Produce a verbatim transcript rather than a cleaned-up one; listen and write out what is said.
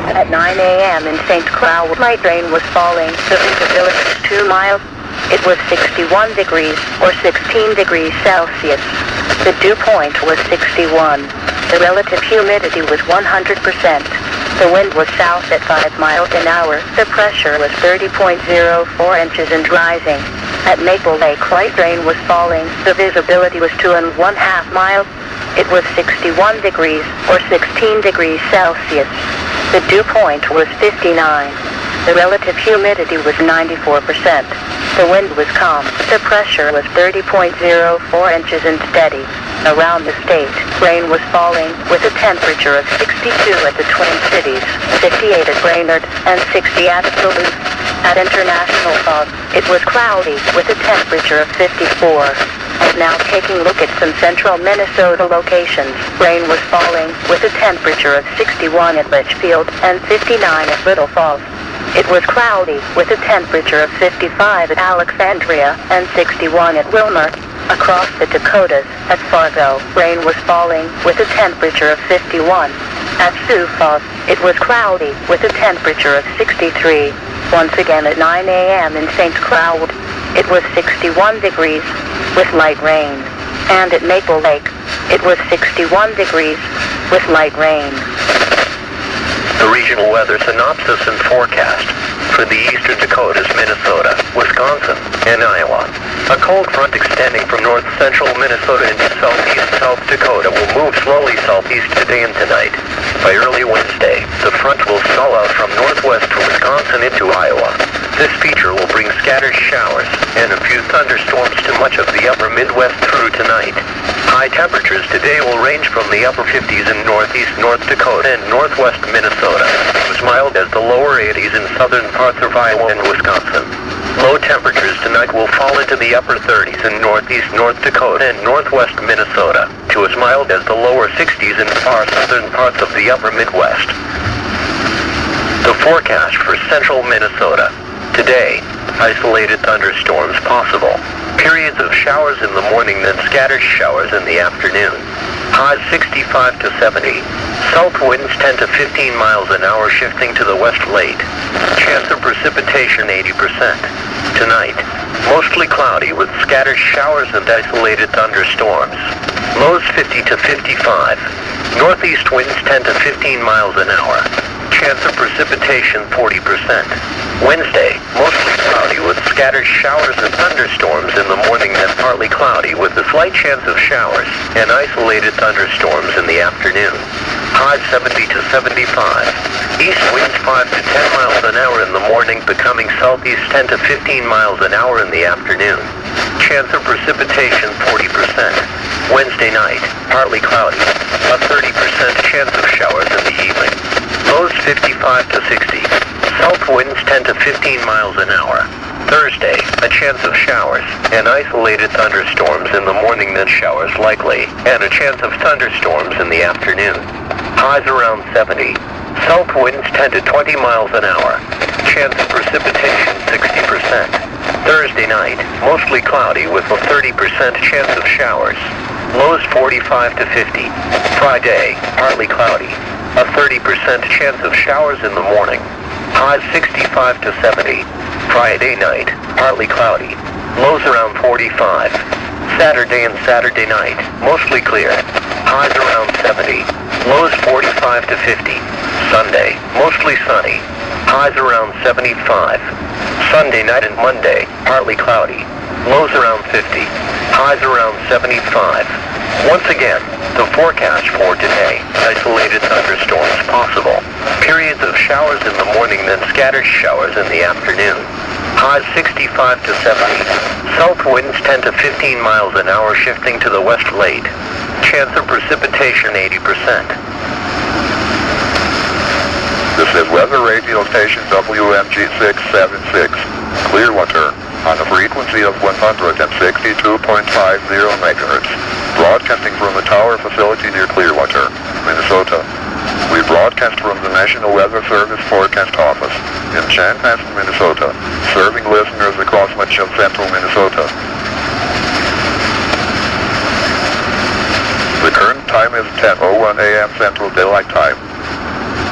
At nine A M in Saint Cloud, light rain was falling. The visibility was two miles. It was sixty-one degrees, or sixteen degrees Celsius. The dew point was sixty-one. The relative humidity was one hundred percent. The wind was south at five miles an hour. The pressure was thirty point zero four inches and rising. At Maple Lake, light rain was falling. The visibility was two and one half miles. It was sixty-one degrees, or sixteen degrees Celsius. The dew point was fifty-nine. The relative humidity was ninety-four percent. The wind was calm. The pressure was thirty point zero four inches and steady. Around the state, rain was falling with a temperature of sixty-two at the Twin Cities, fifty-eight at Brainerd, and sixty at Duluth. At International Falls, it was cloudy with a temperature of fifty-four. And now taking a look at some central Minnesota locations. Rain was falling with a temperature of sixty-one at Litchfield and fifty-nine at Little Falls. It was cloudy with a temperature of fifty-five at Alexandria and sixty-one at Wilmer. Across the Dakotas, at Fargo, rain was falling with a temperature of fifty-one. At Sioux Falls, it was cloudy with a temperature of sixty-three. Once again at nine A M in Saint Cloud, it was sixty-one degrees with light rain. And at Maple Lake, it was sixty-one degrees with light rain. The regional weather synopsis and forecast for the eastern Dakotas, Minnesota, Wisconsin, and Iowa. A cold front extending from north-central Minnesota into southeast South Dakota will move slowly southeast today and tonight. By early Wednesday, the front will swell out from northwest Wisconsin into Iowa. This feature will bring scattered showers and a few thunderstorms to much of the upper Midwest through tonight. High temperatures today will range from the upper fifties in northeast North Dakota and northwest Minnesota, as mild as the lower eighties in southern parts of Iowa and Wisconsin. Low temperatures tonight will fall into the upper thirties in northeast North Dakota and northwest Minnesota, to as mild as the lower sixties in far southern parts of the upper Midwest. The forecast for central Minnesota. Today, isolated thunderstorms possible. Periods of showers in the morning, then scattered showers in the afternoon. Highs sixty-five to seventy. South winds ten to fifteen miles an hour shifting to the west late. Chance of precipitation eighty percent. Tonight, mostly cloudy with scattered showers and isolated thunderstorms. Lows fifty to fifty-five. Northeast winds ten to fifteen miles an hour. Chance of precipitation forty percent. Wednesday, mostly cloudy with scattered showers and thunderstorms in the morning, then partly cloudy with a slight chance of showers and isolated thunderstorms in the afternoon. Highs seventy to seventy-five. East winds five to ten miles an hour in the morning, becoming southeast ten to fifteen miles an hour in the afternoon. Chance of precipitation forty percent. Wednesday night, partly cloudy, a thirty percent chance of showers in the evening. Lows fifty-five to sixty. South winds ten to fifteen miles an hour. Thursday, a chance of showers and isolated thunderstorms in the morning, then showers likely, and a chance of thunderstorms in the afternoon. Highs around seventy. South winds ten to twenty miles an hour. Chance of precipitation sixty percent. Thursday night, mostly cloudy with a thirty percent chance of showers. Lows forty-five to fifty. Friday, partly cloudy. A thirty percent chance of showers in the morning. Highs sixty-five to seventy. Friday night, partly cloudy. Lows around forty-five. Saturday and Saturday night, mostly clear. Highs around seventy. Lows forty-five to fifty. Sunday, mostly sunny. Highs around seventy-five. Sunday night and Monday, partly cloudy. Lows around fifty. Highs around seventy-five. Once again, the forecast for today. Isolated thunderstorms possible. Periods of showers in the morning, then scattered showers in the afternoon. Highs sixty-five to seventy. South winds ten to fifteen miles an hour shifting to the west late. Chance of precipitation eighty percent. This is Weather Radio Station W M G six seventy-six, Clearwater, on a frequency of one hundred sixty-two point five zero megahertz, broadcasting from the Tower Facility near Clearwater, Minnesota. We broadcast from the National Weather Service Forecast Office in Chanhassen, Minnesota, serving listeners across much of central Minnesota. The current time is ten oh one a m Central Daylight Time.